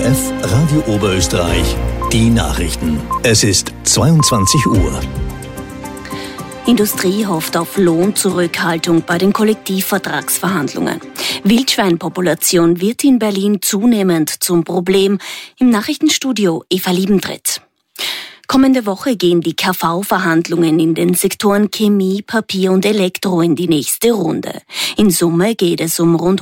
ORF Radio Oberösterreich, die Nachrichten. Es ist 22 Uhr. Industrie hofft auf Lohnzurückhaltung bei den Kollektivvertragsverhandlungen. Wildschweinpopulation wird in Berlin zunehmend zum Problem. Im Nachrichtenstudio Eva Liebentritt. Kommende Woche gehen die KV-Verhandlungen in den Sektoren Chemie, Papier und Elektro in die nächste Runde. In Summe geht es um rund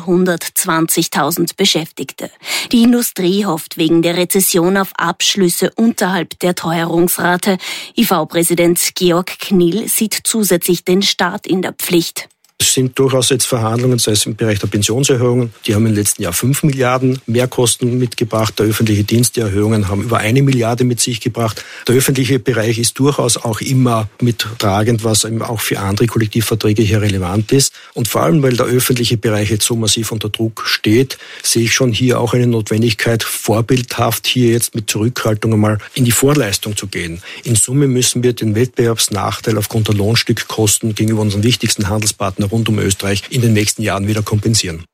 120.000 Beschäftigte. Die Industrie hofft wegen der Rezession auf Abschlüsse unterhalb der Teuerungsrate. IV-Präsident Georg Knill sieht zusätzlich den Staat in der Pflicht. Es sind durchaus jetzt Verhandlungen, sei es im Bereich der Pensionserhöhungen. Die haben im letzten Jahr 5 Milliarden Mehrkosten mitgebracht. Der öffentliche Dienst, die Erhöhungen haben über 1 Milliarde mit sich gebracht. Der öffentliche Bereich ist durchaus auch immer mittragend, was eben auch für andere Kollektivverträge hier relevant ist. Und vor allem, weil der öffentliche Bereich jetzt so massiv unter Druck steht, sehe ich schon hier auch eine Notwendigkeit, vorbildhaft hier jetzt mit Zurückhaltung einmal in die Vorleistung zu gehen. In Summe müssen wir den Wettbewerbsnachteil aufgrund der Lohnstückkosten gegenüber unseren wichtigsten Handelspartnern rund um Österreich in den nächsten Jahren wieder kompensieren.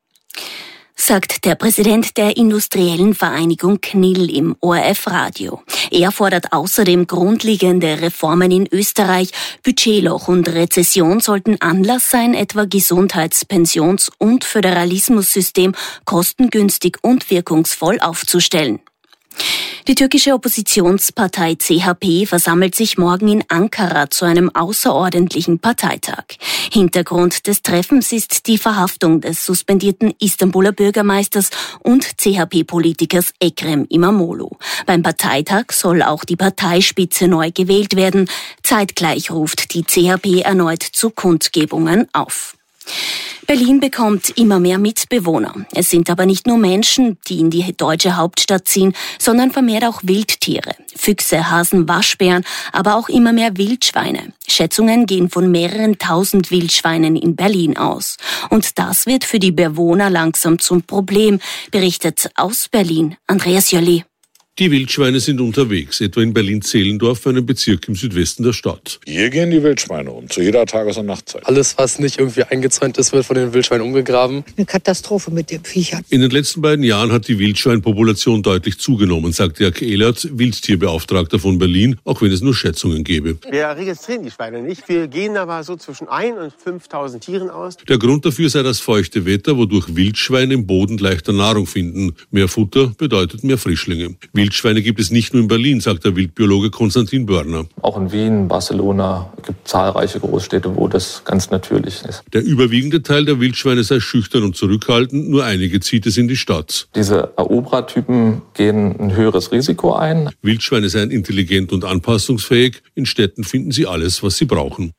Sagt der Präsident der Industriellen Vereinigung Knill im ORF-Radio. Er fordert außerdem grundlegende Reformen in Österreich. Budgetloch und Rezession sollten Anlass sein, etwa Gesundheits-, Pensions- und Föderalismussystem kostengünstig und wirkungsvoll aufzustellen. Die türkische Oppositionspartei CHP versammelt sich morgen in Ankara zu einem außerordentlichen Parteitag. Hintergrund des Treffens ist die Verhaftung des suspendierten Istanbuler Bürgermeisters und CHP-Politikers Ekrem İmamoğlu. Beim Parteitag soll auch die Parteispitze neu gewählt werden. Zeitgleich ruft die CHP erneut zu Kundgebungen auf. Berlin bekommt immer mehr Mitbewohner. Es sind aber nicht nur Menschen, die in die deutsche Hauptstadt ziehen, sondern vermehrt auch Wildtiere. Füchse, Hasen, Waschbären, aber auch immer mehr Wildschweine. Schätzungen gehen von mehreren tausend Wildschweinen in Berlin aus. Und das wird für die Bewohner langsam zum Problem, berichtet aus Berlin Andreas Jolli. Die Wildschweine sind unterwegs, etwa in Berlin-Zehlendorf, einem Bezirk im Südwesten der Stadt. Hier gehen die Wildschweine um, zu jeder Tages- und Nachtzeit. Alles, was nicht irgendwie eingezäunt ist, wird von den Wildschweinen umgegraben. Eine Katastrophe mit den Viechern. In den letzten beiden Jahren hat die Wildschweinpopulation deutlich zugenommen, sagt Jörg Ehlert, Wildtierbeauftragter von Berlin, auch wenn es nur Schätzungen gäbe. Wir registrieren die Schweine nicht. Wir gehen aber so zwischen 1.000 und 5.000 Tieren aus. Der Grund dafür sei das feuchte Wetter, wodurch Wildschweine im Boden leichter Nahrung finden. Mehr Futter bedeutet mehr Frischlinge. Wildschweine gibt es nicht nur in Berlin, sagt der Wildbiologe Konstantin Börner. Auch in Wien, Barcelona gibt es zahlreiche Großstädte, wo das ganz natürlich ist. Der überwiegende Teil der Wildschweine sei schüchtern und zurückhaltend, nur einige zieht es in die Stadt. Diese Eroberertypen gehen ein höheres Risiko ein. Wildschweine seien intelligent und anpassungsfähig. In Städten finden sie alles, was sie brauchen.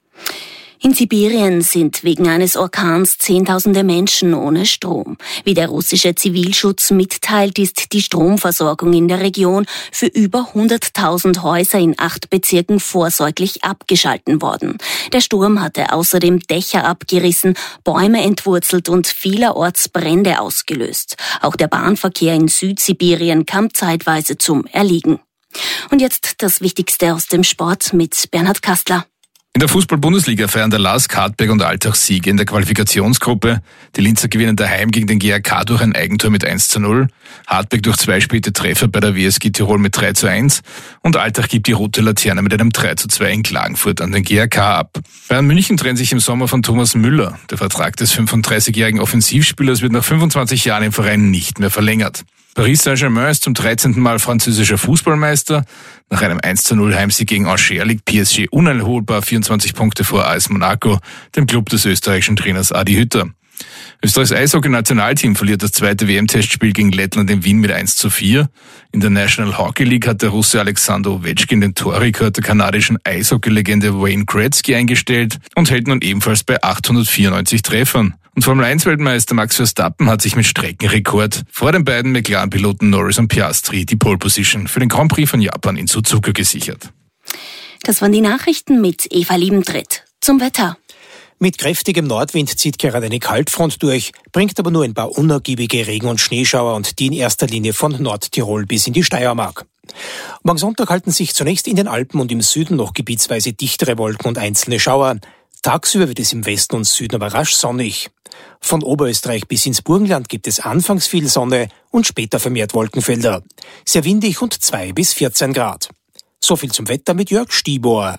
In Sibirien sind wegen eines Orkans Zehntausende Menschen ohne Strom. Wie der russische Zivilschutz mitteilt, ist die Stromversorgung in der Region für über 100.000 Häuser in 8 Bezirken vorsorglich abgeschalten worden. Der Sturm hatte außerdem Dächer abgerissen, Bäume entwurzelt und vielerorts Brände ausgelöst. Auch der Bahnverkehr in Südsibirien kam zeitweise zum Erliegen. Und jetzt das Wichtigste aus dem Sport mit Bernhard Kastler. In der Fußball-Bundesliga feiern der LASK, Hartberg und Altach Siege in der Qualifikationsgruppe. Die Linzer gewinnen daheim gegen den GAK durch ein Eigentor mit 1:0. Hartberg durch 2 späte Treffer bei der WSG Tirol mit 3:1. Und Altach gibt die rote Laterne mit einem 3:2 in Klagenfurt an den GAK ab. Bayern München trennt sich im Sommer von Thomas Müller. Der Vertrag des 35-jährigen Offensivspielers wird nach 25 Jahren im Verein nicht mehr verlängert. Paris Saint-Germain ist zum 13. Mal französischer Fußballmeister. Nach einem 1:0 Heimsieg gegen Angers liegt PSG unerholbar 24 Punkte vor AS Monaco, dem Club des österreichischen Trainers Adi Hütter. Österreichs Eishockey-Nationalteam verliert das 2. WM-Testspiel gegen Lettland in Wien mit 1:4. In der National Hockey League hat der Russe Alexander Ovechkin den Torrekord der kanadischen Eishockey-Legende Wayne Gretzky eingestellt und hält nun ebenfalls bei 894 Treffern. Und Formel-1-Weltmeister Max Verstappen hat sich mit Streckenrekord vor den beiden McLaren-Piloten Norris und Piastri die Pole Position für den Grand Prix von Japan in Suzuka gesichert. Das waren die Nachrichten mit Eva Liebentritt. Zum Wetter. Mit kräftigem Nordwind zieht gerade eine Kaltfront durch, bringt aber nur ein paar unergiebige Regen- und Schneeschauer und die in erster Linie von Nordtirol bis in die Steiermark. Morgen Sonntag halten sich zunächst in den Alpen und im Süden noch gebietsweise dichtere Wolken und einzelne Schauer. Tagsüber wird es im Westen und Süden aber rasch sonnig. Von Oberösterreich bis ins Burgenland gibt es anfangs viel Sonne und später vermehrt Wolkenfelder. Sehr windig und 2 bis 14 Grad. So viel zum Wetter mit Jörg Stieber.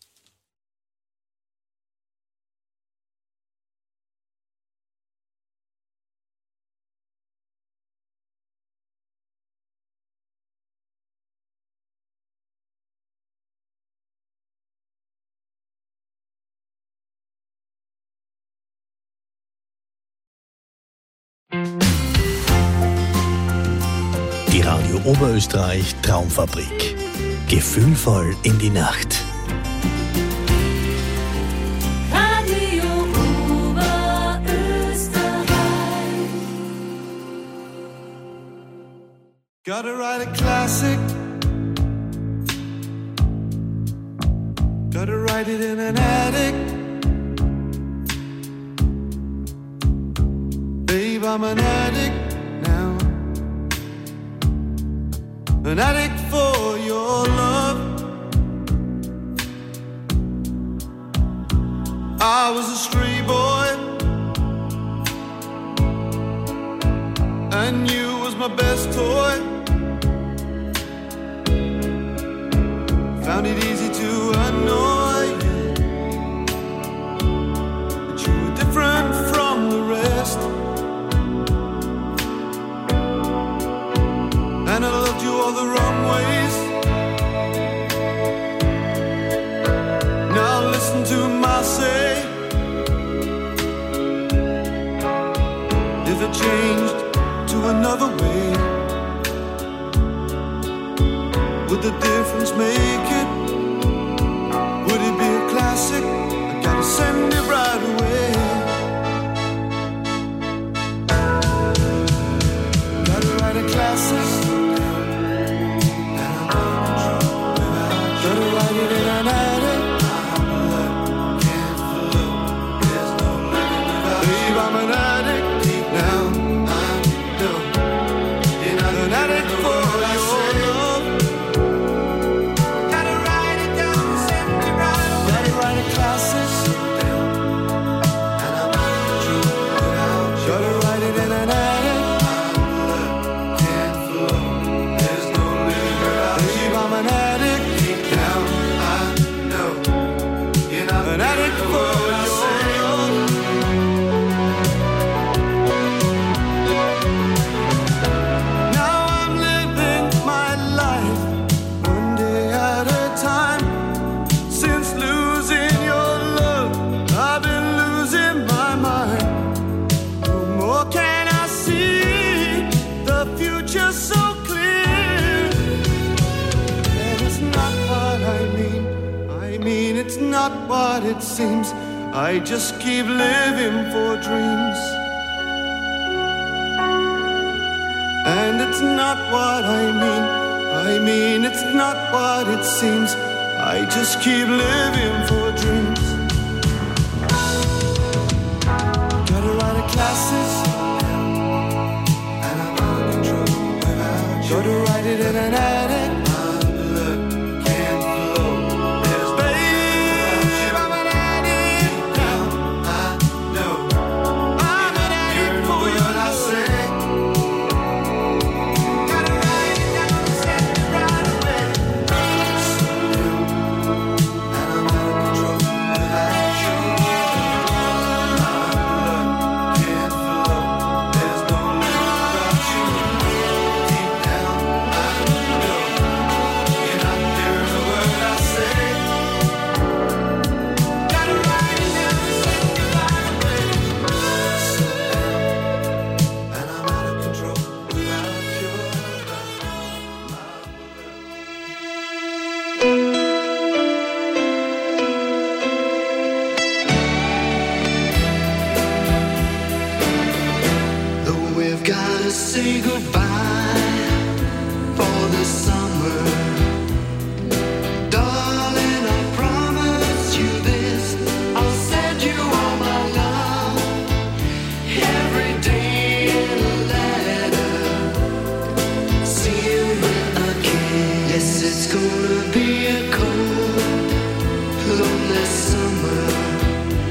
Die Radio Oberösterreich Traumfabrik. Gefühlvoll in die Nacht. Radio Oberösterreich. Gotta write a classic. Gotta write it in an attic. Babe, I'm an addict now. An addict for your love. I was a stray boy, and you was my best toy. Found it easy to annoy you, but you were different from the rest. And I loved you all the wrong ways. Now listen to my say. If it changed to another way, would the difference make it? Would it be a classic? I gotta send it right away. Gotta write a classic. What it seems, I just keep living for dreams, and it's not what I mean it's not what it seems, I just keep living for dreams. Gotta write a classic, and I'm out of control without you. Gotta write it in an attic. Say goodbye for the summer, darling. I promise you this. I'll send you all my love every day in a letter. See you with a kiss. Yes, it's gonna be a cold, lonely summer.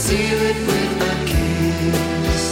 seal it with a kiss.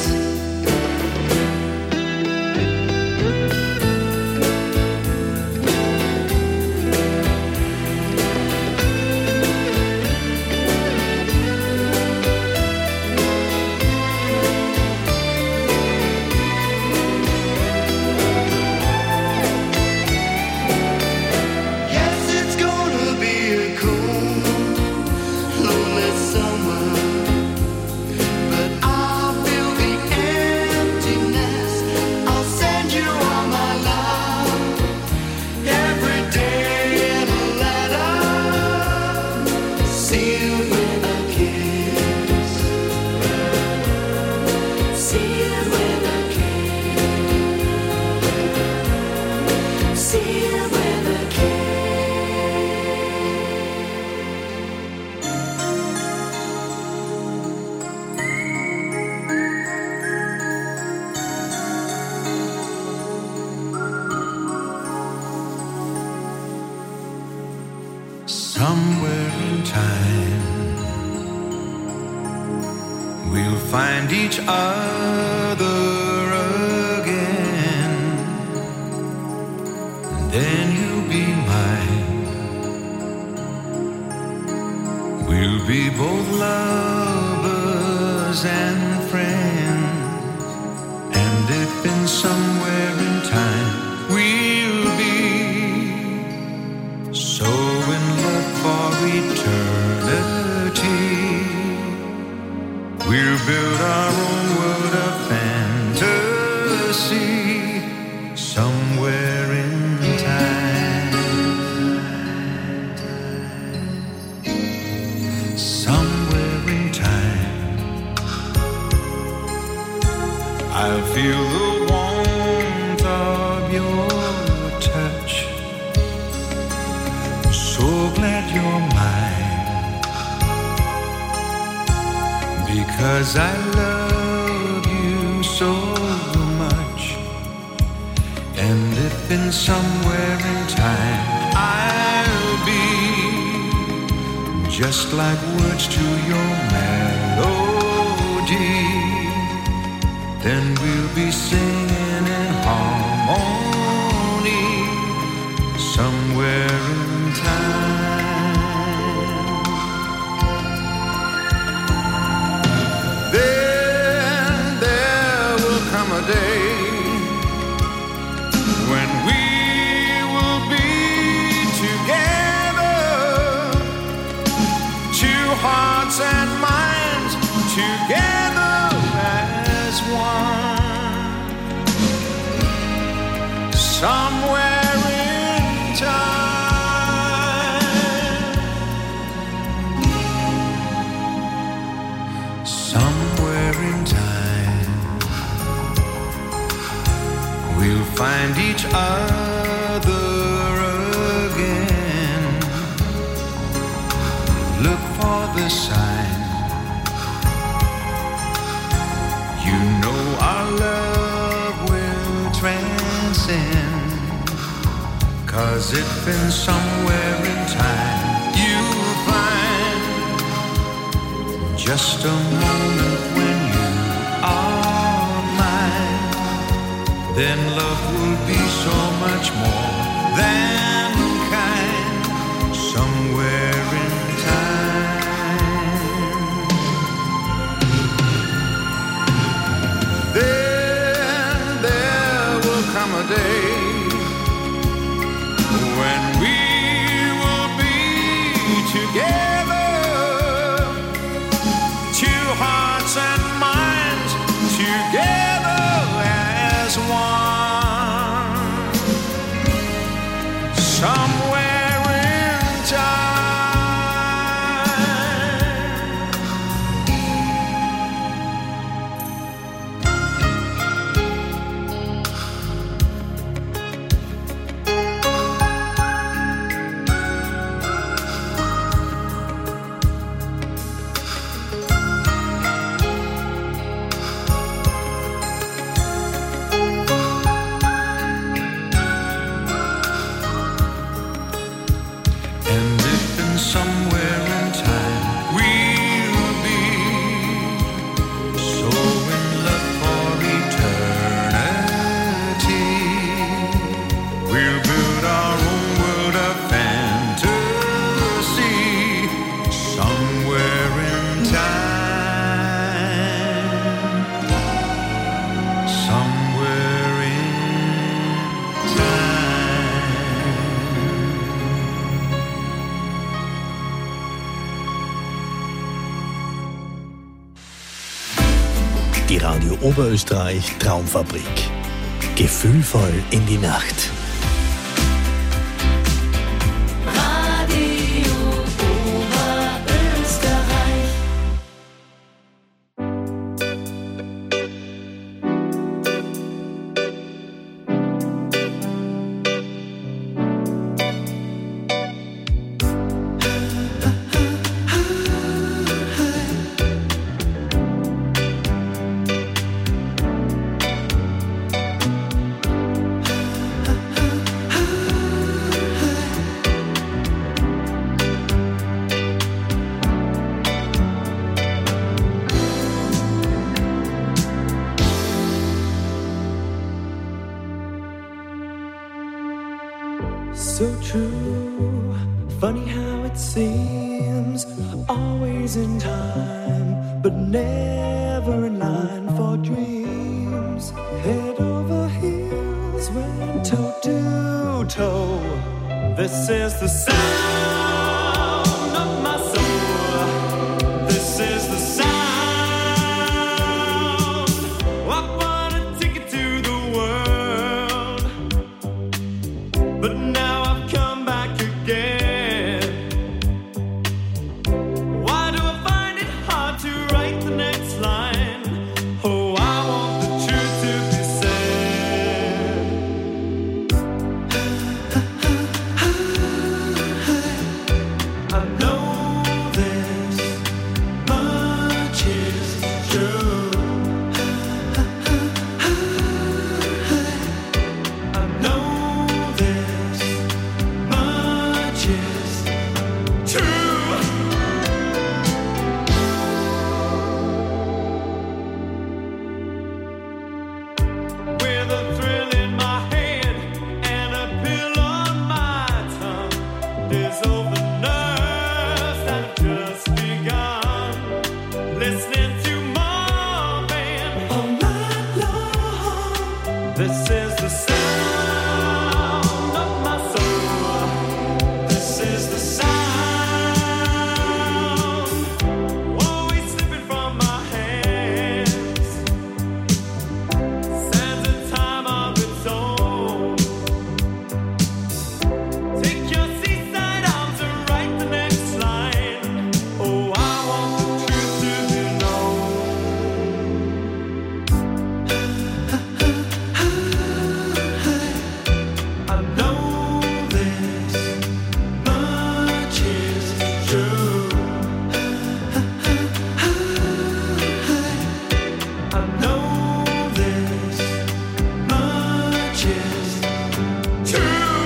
Somewhere in time we'll find each other again, and then you'll be mine. We'll be both lovers and friends, and if in somewhere in time we'll be so in love for eternity, we'll build our own world of fantasy somewhere in time. Somewhere in time I'll feel the warmth of your touch. So glad you're mine, because I love you so much. And if in somewhere in time I'll be just like words to your melody, then we'll be singing in harmony somewhere in time. Then there will come a day when we will be together, two hearts and minds together as one, somewhere in time. Somewhere in time we'll find each other again. Look for the sign. You know our love will transcend, 'cause if in somewhere in time you'll find just a moment when you are mine, then love will be so much more than kind somewhere in time. Then there will come a day when we will be together, two hearts and minds together as one, somewhere in time. Die Radio Oberösterreich Traumfabrik. Gefühlvoll in die Nacht. Radio Oberösterreich. So true, funny how it seems, always in time, but never in line for dreams. Head over heels, went toe to toe. This is the sound of my soul. This is the sound. I want a ticket to the world, but now I've come back again. Why do I find it hard to write the next line? Oh, I want the truth to be said. I know this much is true. I know this much is true. With a thrill in my head and a pill on my tongue, dissolve the nerves that have just begun. Listening to Marvin all night long. This is the sound of my soul. This is the sound, always slipping from my hands. Sands a time of its own. Take your seaside arms and write the next line. Oh, I want the truth to be known. I know this much is true. I know this much is true.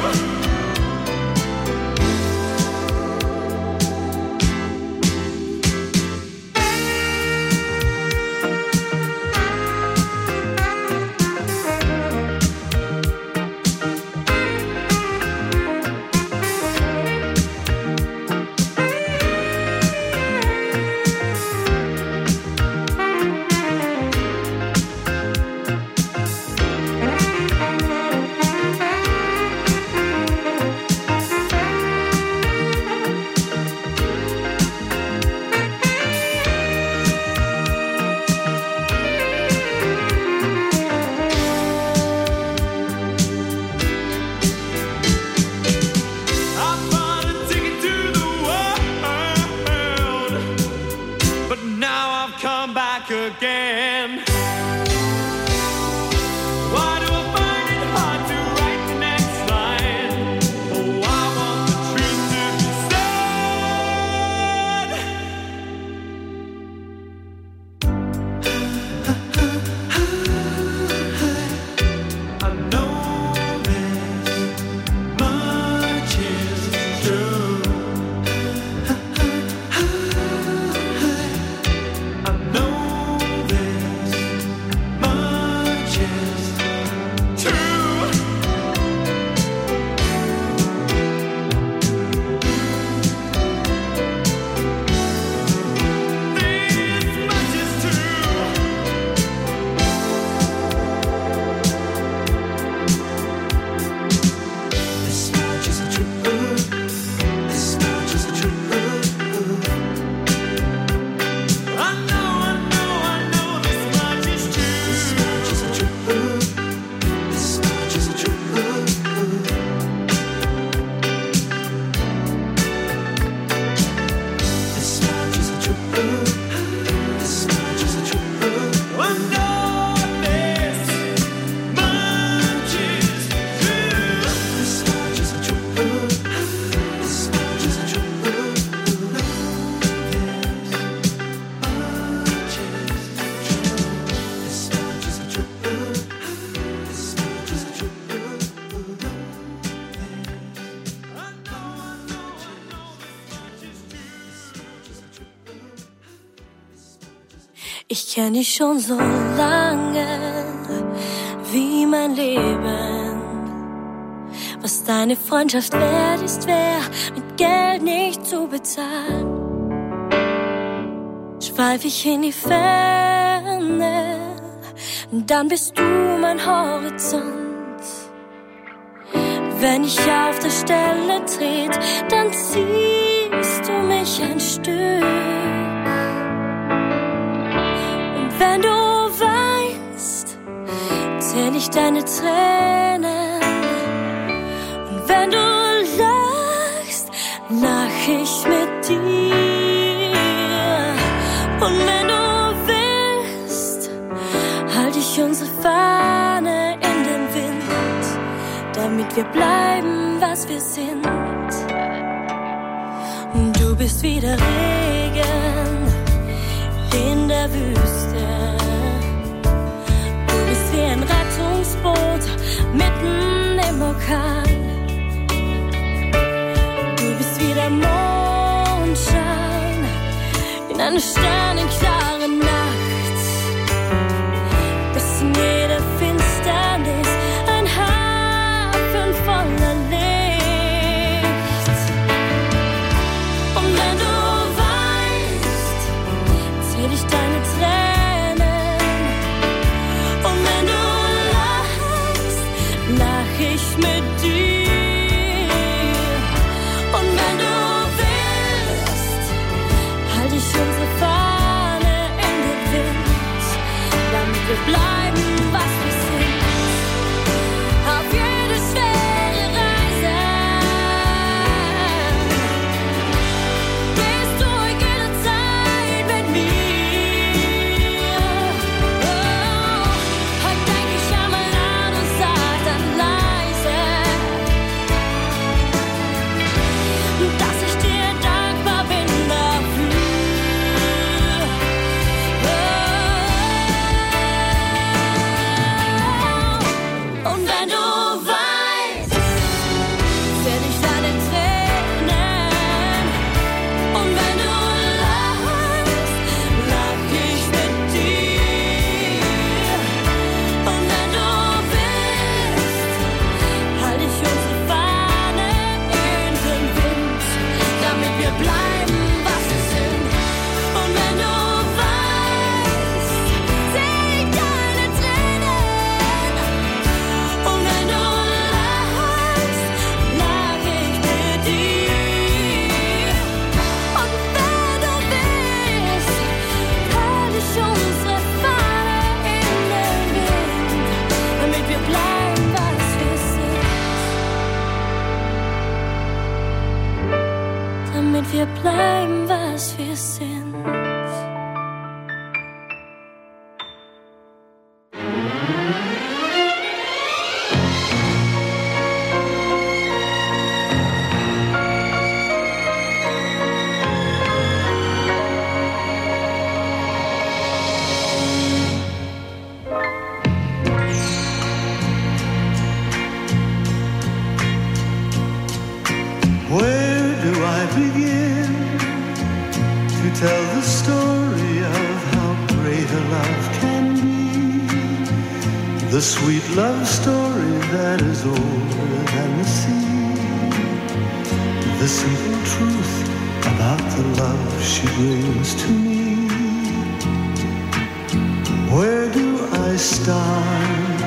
I bought a ticket to the world, but now I've come back again. Why do I find it hard to write the next line? Oh, I want the truth to be said. I know this much is true. I know this Ich kenn dich schon so lange wie mein Leben. Was deine Freundschaft wert ist, wär mit Geld nicht zu bezahlen. Schweif ich in die Ferne, dann bist du mein Horizont. Wenn ich auf der Stelle tret, dann ziehst du mich ein Stück. Und wenn du weinst, zähl ich deine Tränen. Und wenn du lachst, lach ich mit dir. Und wenn du willst, halt ich unsere Fahne in den Wind, damit wir bleiben, was wir sind. Du bist wie der Regen in der Wüste. Du bist wie ein Rettungsboot mitten im Orkan. Du bist wie der Mondschein in einer sternenklaren Nacht. Bis in jeder Finsternis ein Hafen voller Licht. Und wenn du weinst, zähl ich deine Tränen. Und wenn du lachst, lach ich mit dir. Und wenn du willst, halt ich unsere Fahne in den Wind, damit wir bleiben, was wir sind. Auf jede schwere Reise gehst du jederzeit mit mir. Oh, heute denk ich einmal laut und sag dann leise, dass ich dir dankbar bin dafür. Und wenn du weinst, zähl ich deine Tränen. Und wenn du lachst, lach ich mit dir. Und wenn du willst, halt ich unsere Fahne in den Wind, damit wir bleiben, was wir sind. Und wenn du weinst, zähl ich deine Tränen. Und wenn du lachst, lach ich mit dir. Und wenn du willst, halt ich unsere Fahne in den Wind, damit wir bleiben, was wir sind. Damit wir bleiben, was wir sind. Where do I begin to tell the story of how great a love can be? The sweet love story that is older than the sea. The simple truth about the love she brings to me. Where do I start?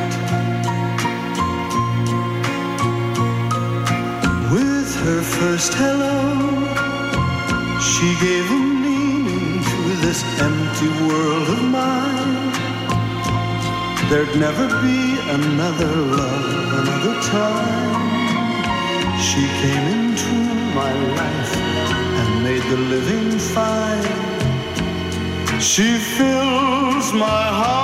With her first hello, she gave a meaning to this empty world of mine. There'd never be another love, another time. She came into my life and made the living fine. She fills my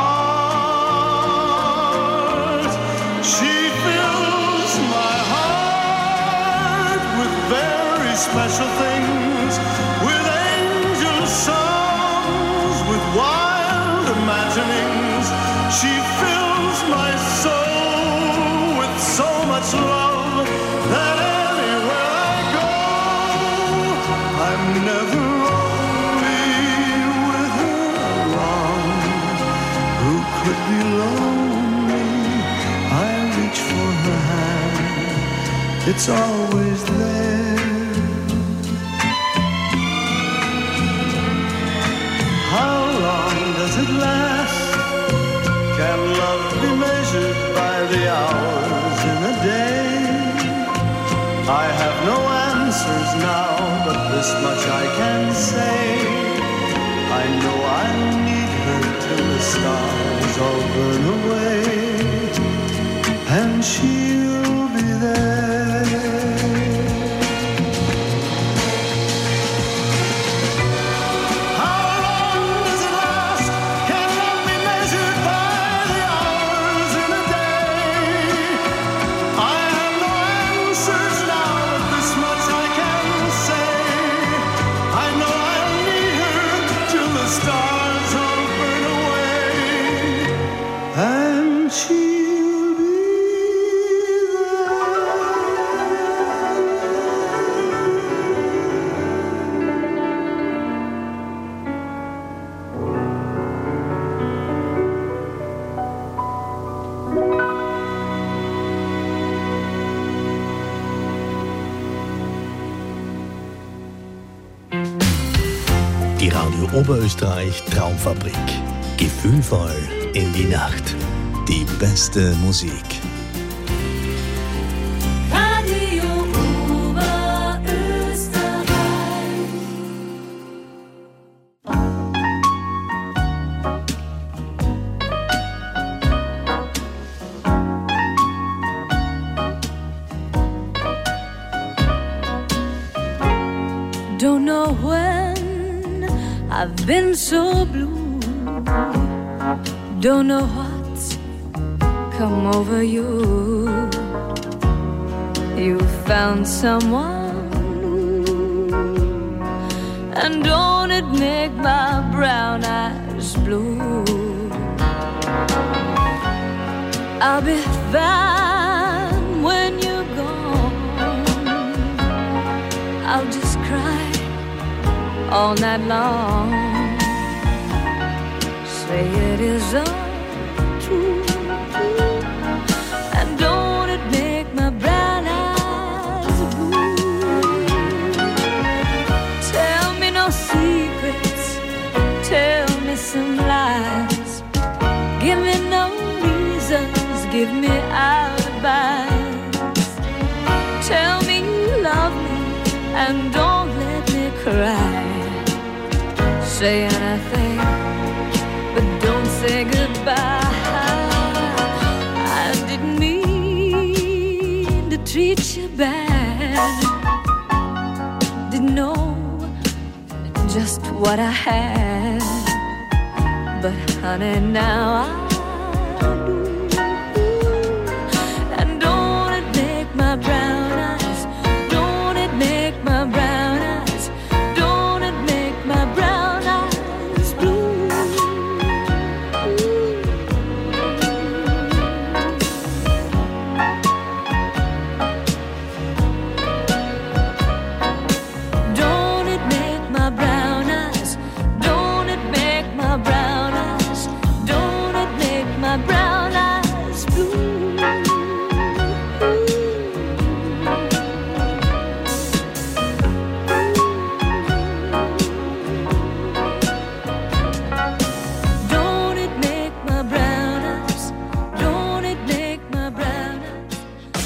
heart. She fills my heart with very special things, with angel songs, with wild imaginings. She fills my soul with so much love that anywhere I go, I'm never lonely with her around. it's always there. How long does it last? Can love be measured by the hours in a day? I have no answers now, but this much I can say. I know I'll need her till the stars all burn away, and she'll be there. How long does it last? Can love be measured by the hours in a day? I have no answers now, but this much I can say. I know I'll need her till the stars all burn away, and she'll be Die Radio Oberösterreich Traumfabrik. Gefühlvoll in die Nacht. Die beste Musik. Radio Oberösterreich. Don't know when I've been so blue. Don't know what's come over you. You found someone new, and don't it make my brown eyes blue? I'll be fine when you're gone. I'll just cry all night long. Say it is untrue, and don't it make my brown eyes blue? Tell me no secrets, tell me some lies. Give me no reasons, give me alibis. Tell me you love me and don't let me cry. Say anything, but don't say goodbye. I didn't mean to treat you bad. Didn't know just what I had, but honey, now I do. And don't it make my brown eyes, don't it make my brown eyes, don't it make my brown eyes blue? Don't it make my brown eyes, don't it make my brown eyes, don't it make my brown eyes blue? Don't it make my brown eyes, don't it make my brown eyes?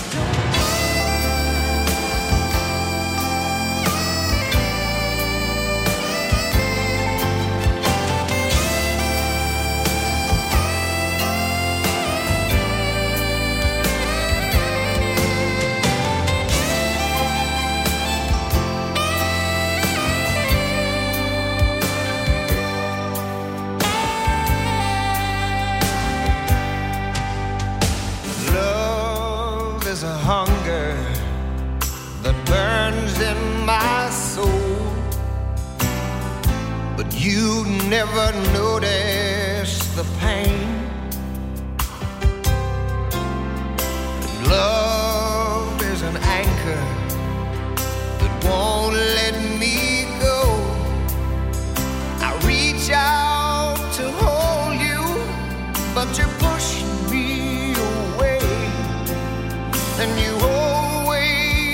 Love is a hunger that burns in my soul, but you never notice the pain. Love is an anchor that won't let me go. I reach out to hold you, but you push me away, and you always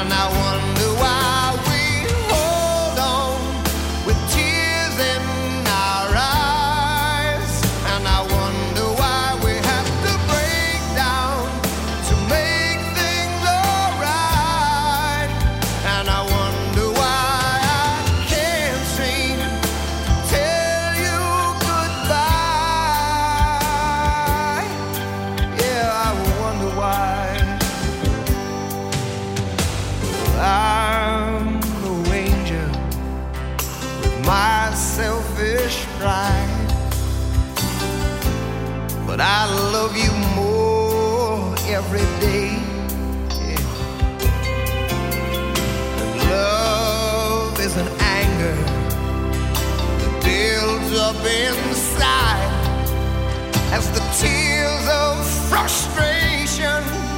And I wonder why we hold on with tears in our eyes. And I wonder why we have to break down to make things alright. And I wonder why I can't seem to tell you goodbye. Yeah, I wonder why. I'm the ranger with my selfish pride, but I love you more every day. Yeah. And love is an anger that builds up inside as the tears of frustration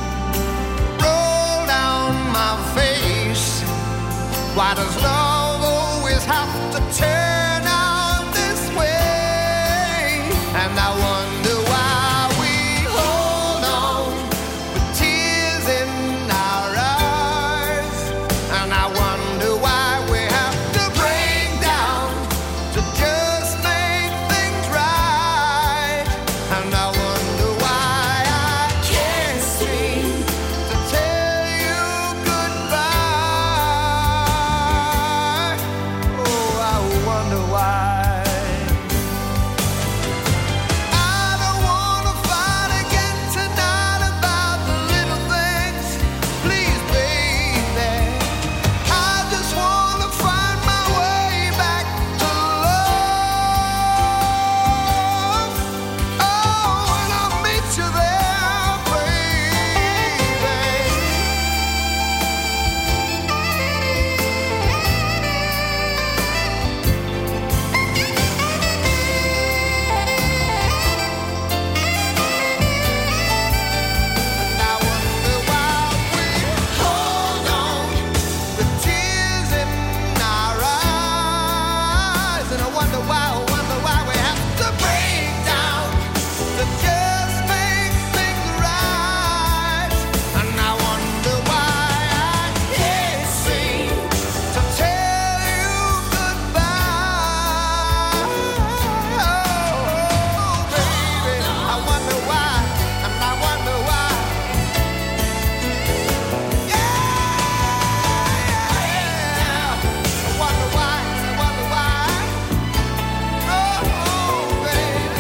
roll down my face. Why does love always have to turn out this way? And I wonder why we hold on with tears in our eyes. And I wonder why we have to break down to just make things right. And I wonder why I can't seem to tell you goodbye. Oh, I wonder why. I don't wanna fight again tonight about the little things. Please, baby, I just wanna find my way back to love. Oh, and I'll meet you there, baby. And I wonder why we hold on with tears in our eyes. And I wonder why we have to break down to just make things right. And I wonder why I can't seem to tell you goodbye. Oh, baby, I wonder why, and I wonder why. Yeah, I wonder why, I wonder why. Oh, baby,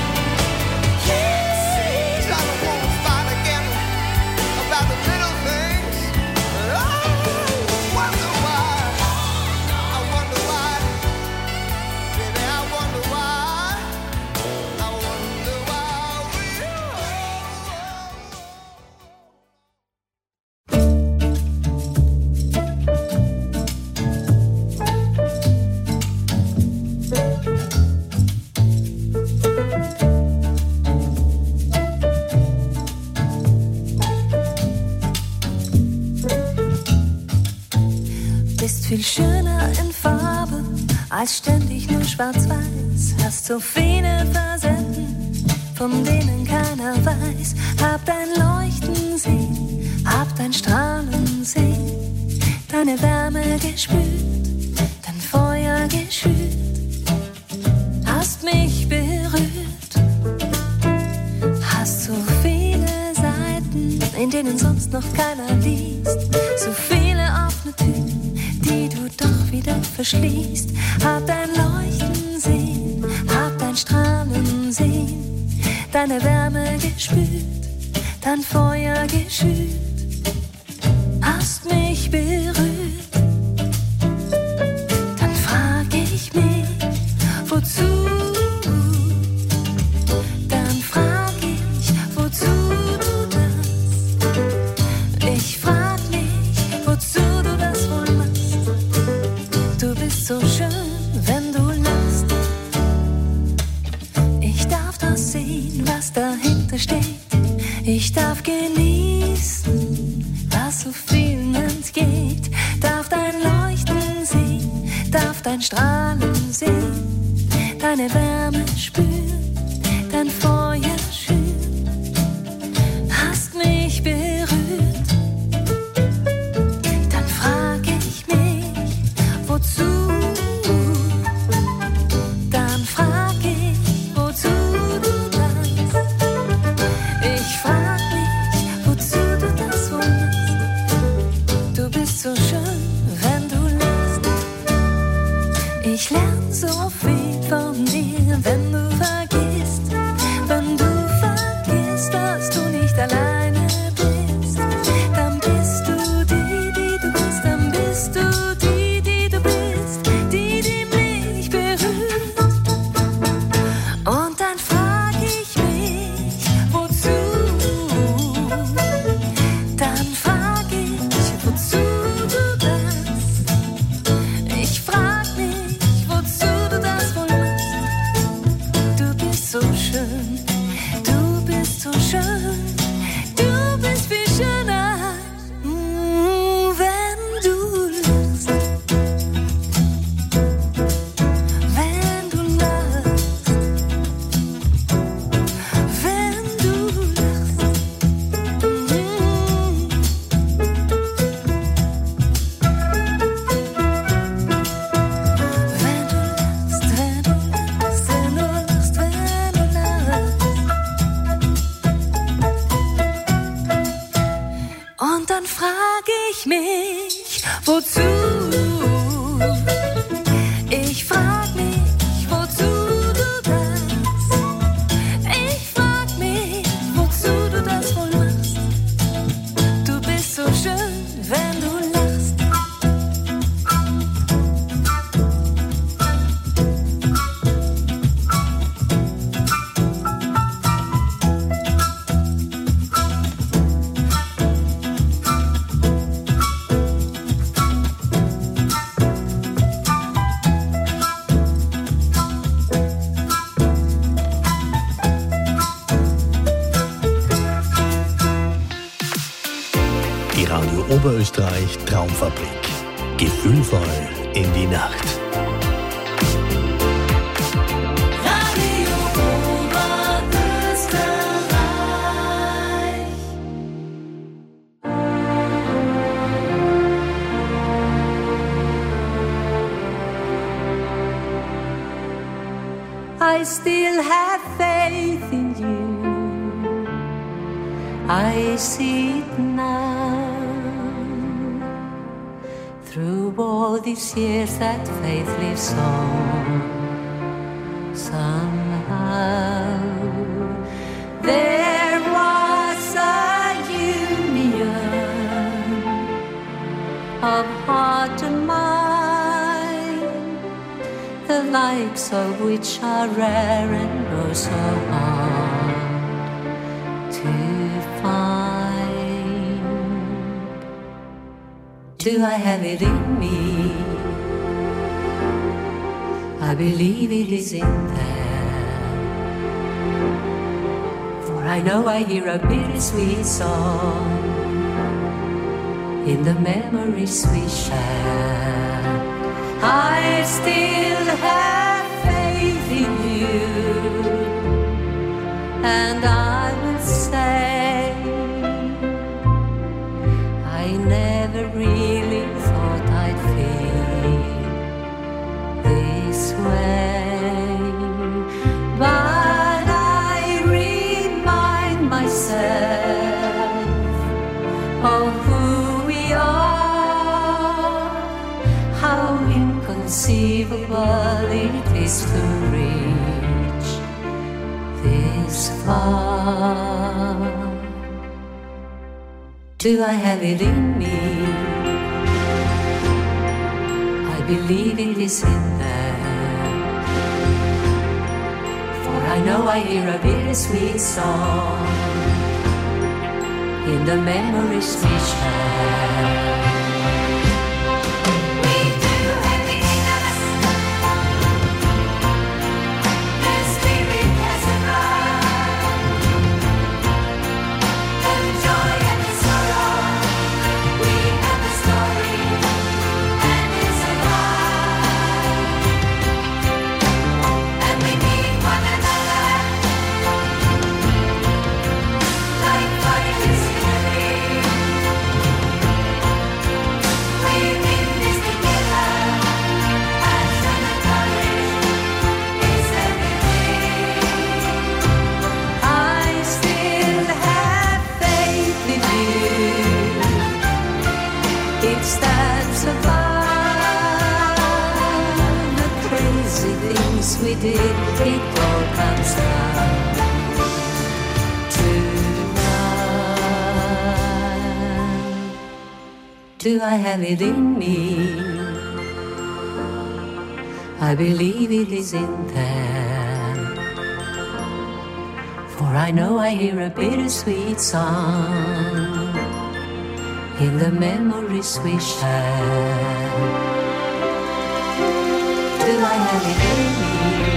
I don't wanna fight again about the little things. Oh, wonder why, I wonder why, baby, I wonder why, I wonder why we. Bist viel schöner in Farbe als ständig nur schwarz-weiß. Hast so viele Facetten, von denen keiner weiß. Hab dein Leuchten sehen, hab dein Strahlen sehen, deine Wärme gespürt, dein Feuer geschürt. Hast mich berührt, hast so viele Seiten, in denen sonst noch keiner liest. So viele offene Türen, die du doch wieder verschließt. Hab dein Leuchten sehen, hab dein Strahlen sehen, deine Wärme gespürt, dein Feuer geschürt. Hast mich berührt, dann frag ich mich, wozu? Dann frag ich, wozu du das? Ich frag mich, wozu du das wohl machst. Du bist so schön, wenn du lachst. Ich darf das sehen, was dahinter steht. Ich darf genießen, was so vielen entgeht. Darf dein Leuchten sehen, darf dein Strahlen sehen, deine Wärme spüren, dein Feuer schüren. Hast mich berührt, so viel von dir, wenn du vergisst, dass du nicht alleine bist, dann bist du die, die du bist, dann bist du die, die du bist, die mich berührt. Und dann frag ich mich, wozu? Dann frag ich, wozu du das? Ich frag mich, wozu du das wohl machst. Du bist so schön, du bist so schön, du bist viel schöner, wenn du lachst. Wenn du lachst. Wenn du lachst. Und dann frage ich mich, wozu? Ich frag mich, wozu du das? Ich frag mich, wozu du das wohl machst? Du bist so schön, wenn du lachst. Die Radio Oberösterreich Traumfabrik. Gefühlvoll in die Nacht. Radio Oberösterreich. I still have faith in you. I see it now. Through all these years that faith lives on. Somehow there was a union of heart and mind, the likes of which are rare and oh so hard to find. Do I have it in me? I believe it is in there. For I know I hear a bittersweet song in the memories we share. I still have faith in you, and I will say I never really thought I'd feel this way, but I remind myself of who we are, how inconceivable it is to reach this far. Do I have it in me? I believe it is in there. For I know I hear a bittersweet song in the memories we share. we did, it all comes down to love. Do I have it in me? I believe it is in there, for I know I hear a bittersweet song in the memories we share. Do I have it in me?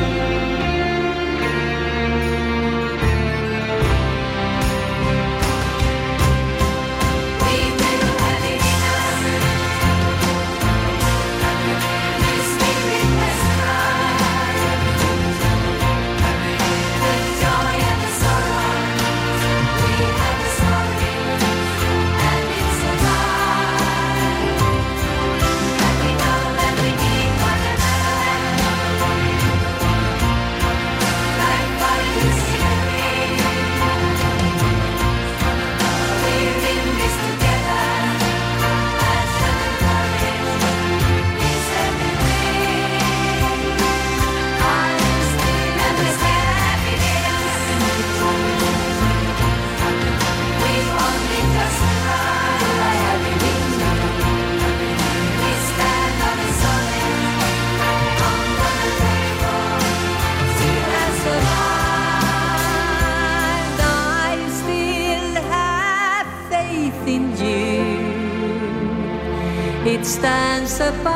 It stands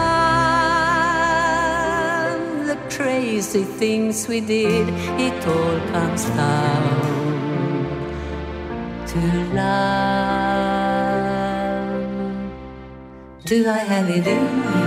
above the crazy things we did. It all comes down to love. Do I have it in me?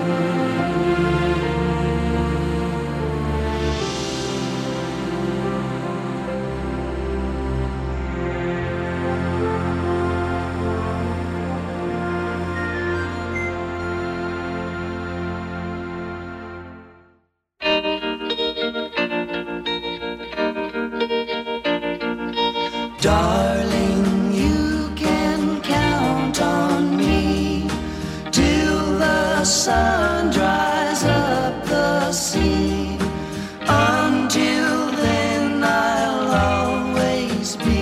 Darling, you can count on me till the sun dries up the sea. Until then, I'll always be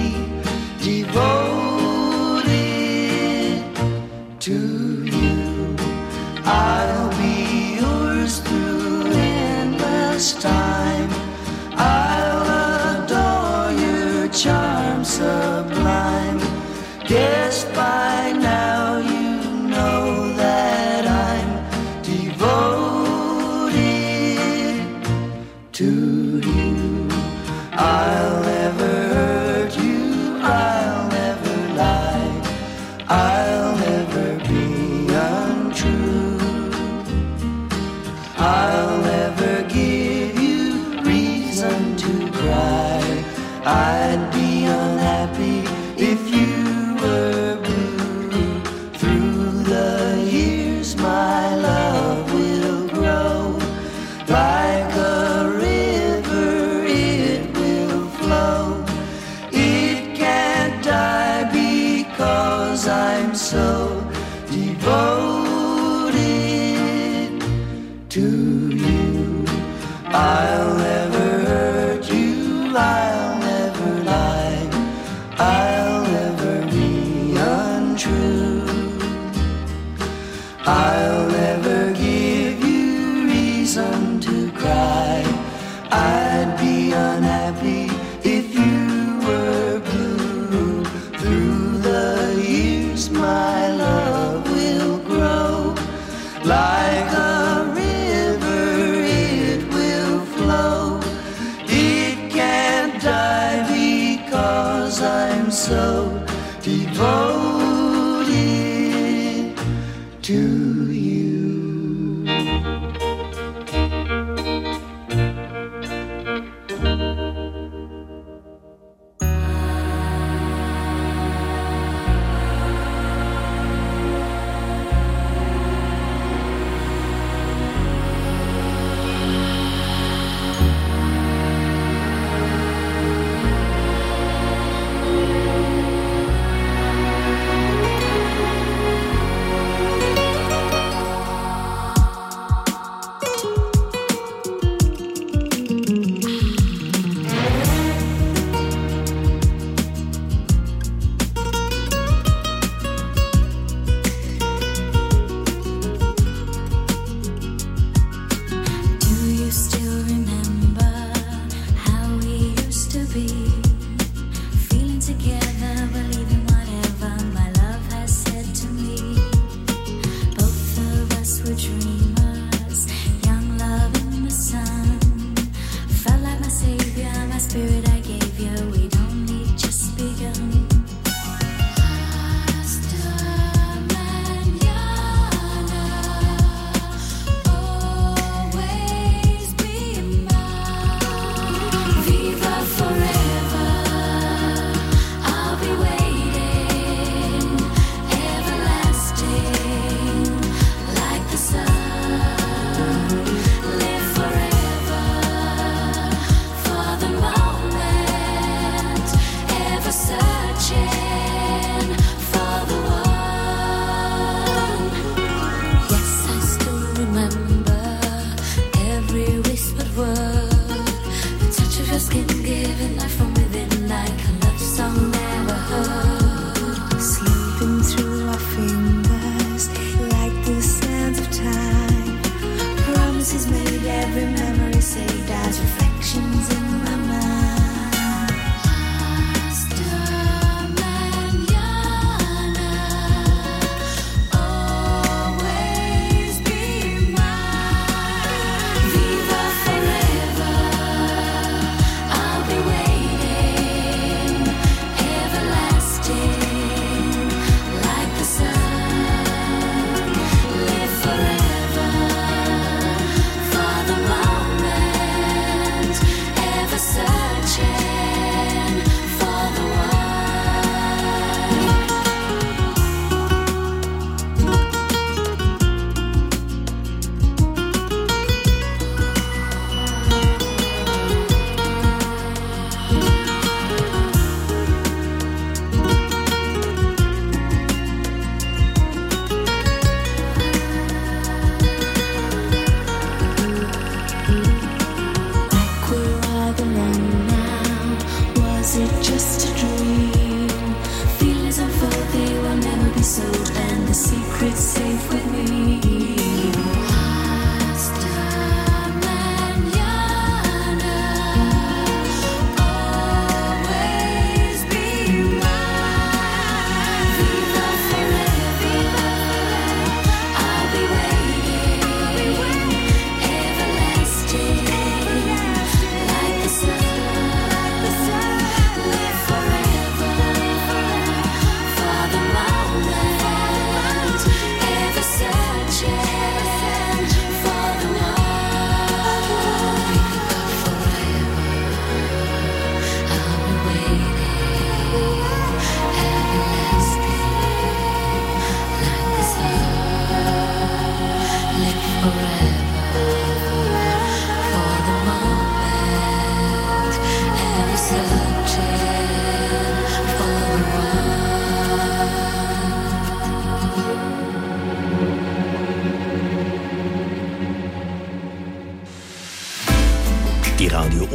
devoted to you. I'll be yours through endless time. I'll adore your charm sublime. Guess by now you know that I'm devoted to you. I'll never hurt you, I'll never lie, I'll never be untrue. I'll never give you reason to cry. I'd be unhappy if you were blue. Through the years my love will grow. Like a river it will flow. It can't die because I'm so devoted to you. I'll never hurt you, I'll never lie, I'll never be untrue. I'll never give you reason to cry. I'd be unhappy if you were blue. Through the years my love will grow. Like a river it will flow. It can't die because I'm so devoted to you.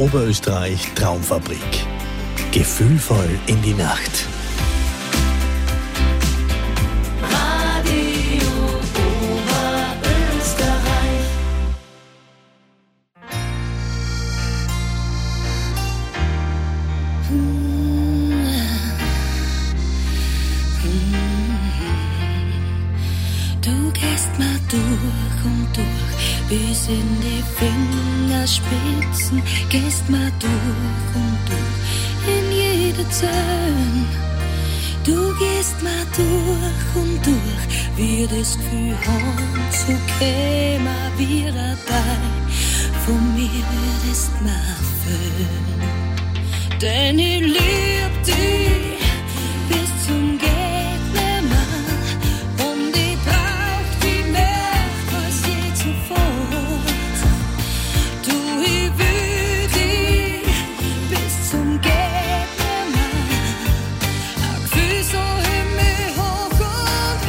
Oberösterreich Traumfabrik. Gefühlvoll in die Nacht. Radio Oberösterreich. Du gehst mal durch und durch, bis in die Fingerspitzen, gehst mal durch und durch, in jede Zelle. Du gehst mal durch und durch, wird es Gefühl haben, so käme wieder bei, von mir würdest mal füllen. Denn ich lieb dich bis zum Geht nimmer und ich brauch dich mehr als je zuvor. Du, ich will dich bis zum Geht nimmer, ein Gefühl so himmelhoch und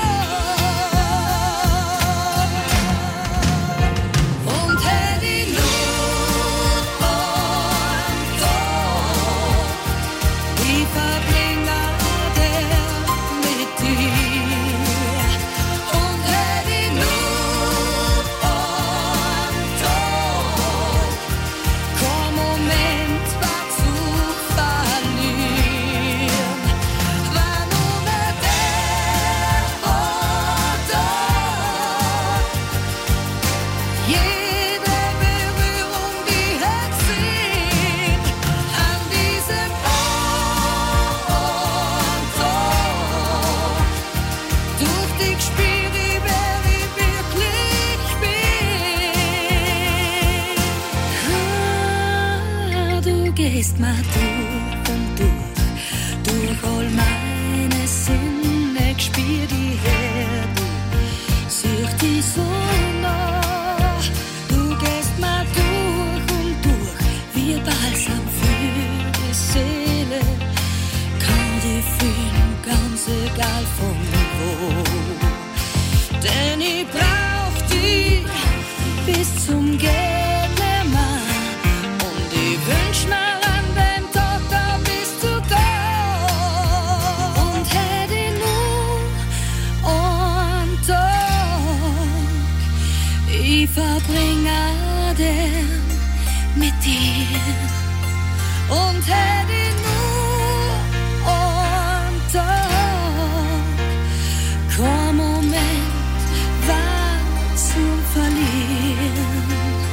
weit. Und hätt ich nur einen Tag, ich verbringe den mit dir. Und hätt ich nur einen Tag, kein Moment war zu verlieren. War nur mehr der Ort, jede Berührung, die hätt sehen, an diesem Ort. Durch dich spür ich, wer ich wirklich bin. Du gehst mal durch und durch all meine Sinne, ich spür die Herde, sieh die Sonne. Du gehst mal durch und durch, wie Balsam für die Seele, kann die fühlen, ganz egal von wo. Denn ich brauch dich bis zum Geht nimmer und ich wünsch mir an den Tag, da bist du da. Und hätt ich nur einen Tag, ich verbringe den mit dir. Und hätt ich nur einen Tag, kein Moment war zum Verlieren.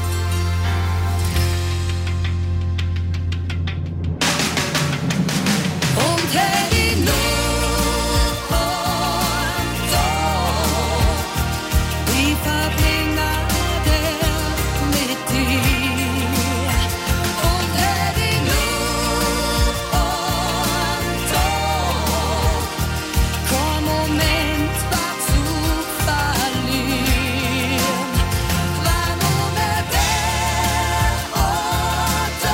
Und hätt ich nur einen Tag, ich verbringe den mit dir. Und hätt ich nur einen Tag, kein Moment war zu verlieren. War nur mehr der Ort,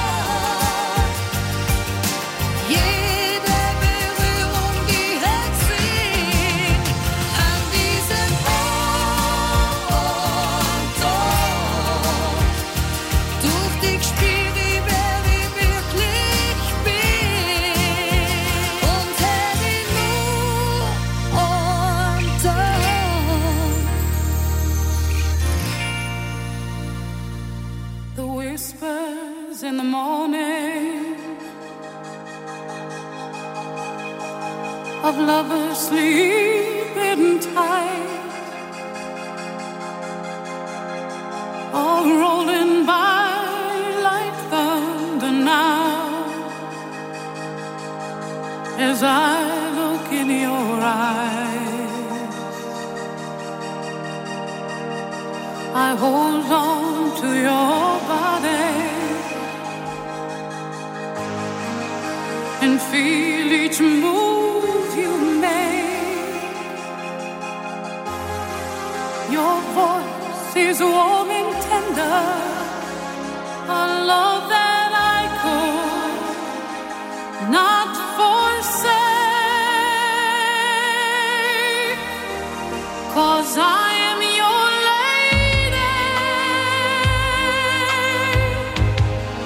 jede Berührung, die hätt sehen, an diesem Ort. Durch dich spür ich, wer ich wirklich bin. Und hätt ich nur einen Tag. The whispers in the morning of lovers sleeping tight, all rolling by like thunder now, as I look in your eyes. I hold on to your body and feel each move you make. Your voice is warm and tender, a love that I could not forsake. 'Cause I am your lady.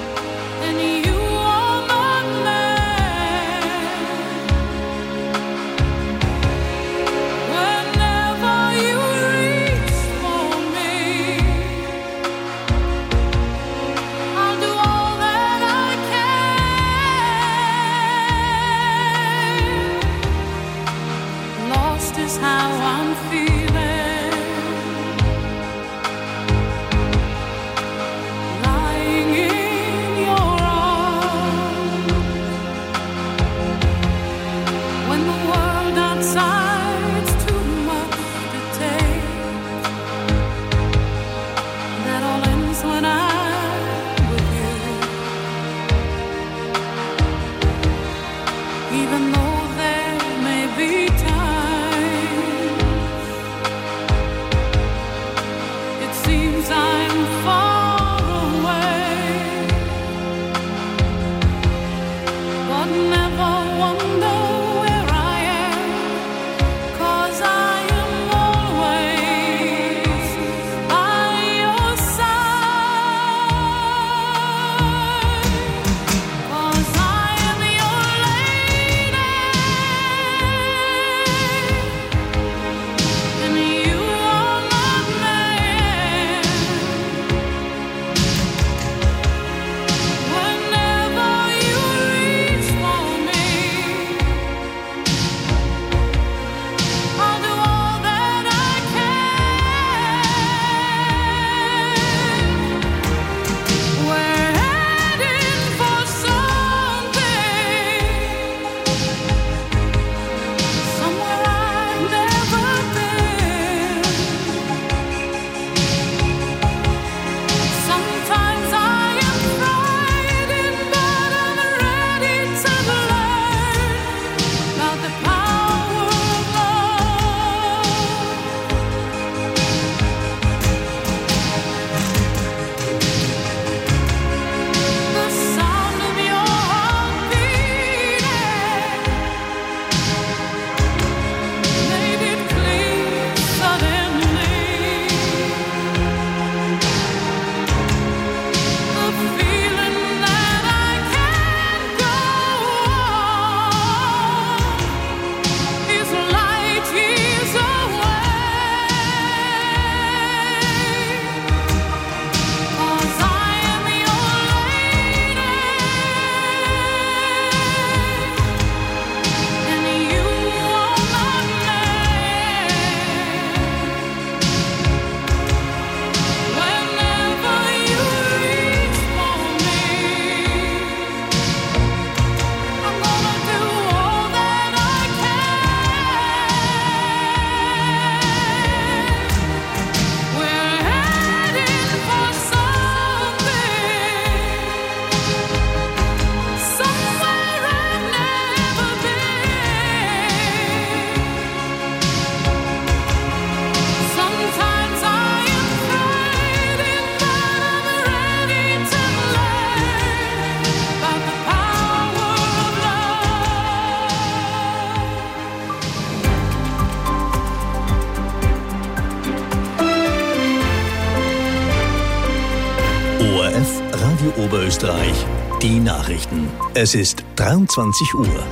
Radio Oberösterreich, die Nachrichten. Es ist 23 Uhr.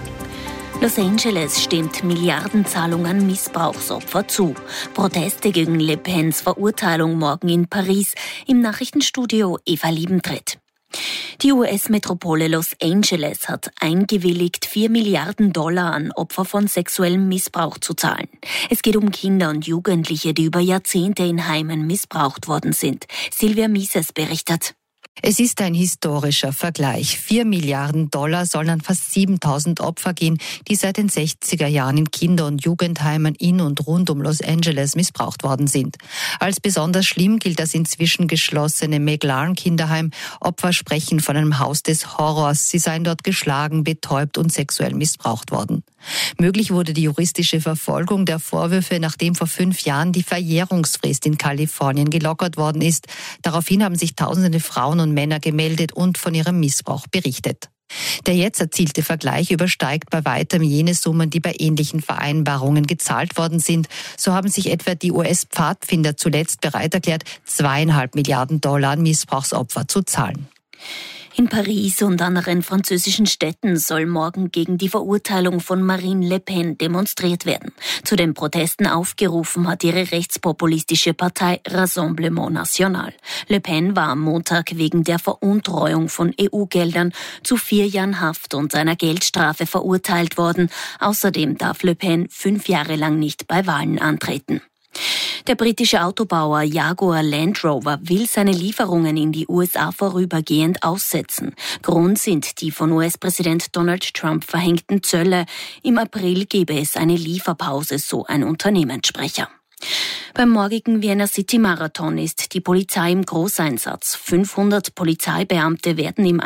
Los Angeles stimmt Milliardenzahlung an Missbrauchsopfer zu. Proteste gegen Le Pens Verurteilung morgen in Paris. Im Nachrichtenstudio Eva Liebentritt. Die US-Metropole Los Angeles hat eingewilligt, $4 Milliarden an Opfer von sexuellem Missbrauch zu zahlen. Es geht um Kinder und Jugendliche, die über Jahrzehnte in Heimen missbraucht worden sind. Silvia Mises berichtet. Es ist ein historischer Vergleich. $4 Milliarden sollen an fast 7.000 Opfer gehen, die seit den 60er Jahren in Kinder- und Jugendheimen in und rund um Los Angeles missbraucht worden sind. Als besonders schlimm gilt das inzwischen geschlossene McLaren-Kinderheim. Opfer sprechen von einem Haus des Horrors. Sie seien dort geschlagen, betäubt und sexuell missbraucht worden. Möglich wurde die juristische Verfolgung der Vorwürfe, nachdem vor 5 Jahren die Verjährungsfrist in Kalifornien gelockert worden ist. Daraufhin haben sich tausende Frauen und Männer gemeldet und von ihrem Missbrauch berichtet. Der jetzt erzielte Vergleich übersteigt bei weitem jene Summen, die bei ähnlichen Vereinbarungen gezahlt worden sind. So haben sich etwa die US-Pfadfinder zuletzt bereit erklärt, $2,5 Milliarden an Missbrauchsopfer zu zahlen. In Paris und anderen französischen Städten soll morgen gegen die Verurteilung von Marine Le Pen demonstriert werden. Zu den Protesten aufgerufen hat ihre rechtspopulistische Partei Rassemblement National. Le Pen war am Montag wegen der Veruntreuung von EU-Geldern zu 4 Jahren Haft und einer Geldstrafe verurteilt worden. Außerdem darf Le Pen 5 Jahre lang nicht bei Wahlen antreten. Der britische Autobauer Jaguar Land Rover will seine Lieferungen in die USA vorübergehend aussetzen. Grund sind die von US-Präsident Donald Trump verhängten Zölle. Im April gebe es eine Lieferpause, so ein Unternehmenssprecher. Beim morgigen Vienna City Marathon ist die Polizei im Großeinsatz. 500 Polizeibeamte werden im